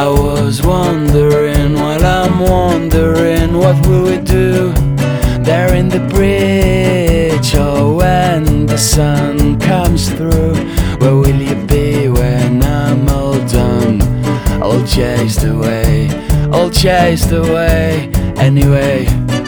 I was wondering while I'm wondering, what will we do there in the bridge? Or when the sun comes through, where will you be when I'm all done? All chased away, all chased away anyway.